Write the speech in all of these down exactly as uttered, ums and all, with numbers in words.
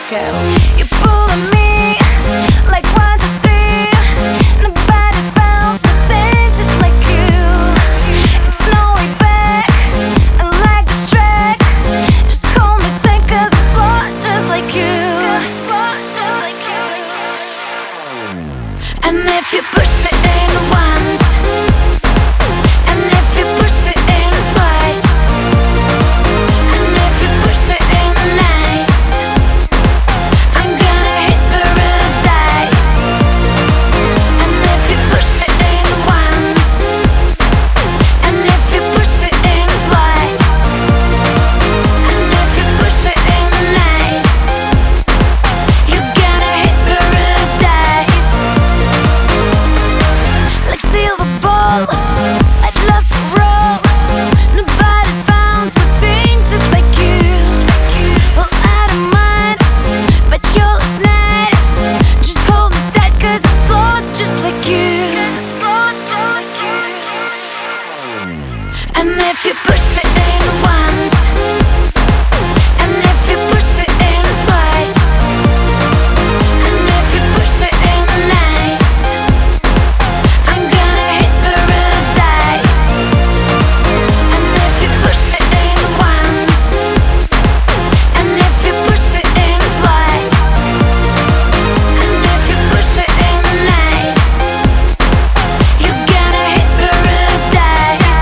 let's go. You fooling me like one, two, three. Nobody's bound so tainted like you. It's no way back. I like this track. Just hold me tight 'cause I float just like you. Just like you. And if you push it in once, and if you push it in twice, and if you push it in nice, I'm gonna hit paradise. And if you push it in once, and if you push it in twice, and if you push it in nice, you're gonna hit paradise. Like silver ball, I'd love to roll. Nobody's found so tainted like you. Well, I don't mind, but you're last night. Just hold me tight 'cause I float just like you. And if you push it in once, and if you push it in twice, and if you push it in nice, I'm gonna hit paradise. And if you push it in once, and if you push it in twice, and if you push it in nice, you're gonna hit paradise.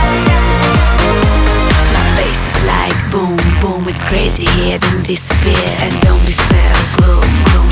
My face is like boom, boom, it's crazy here, don't disappear, and don't be sad, gloom, gloom.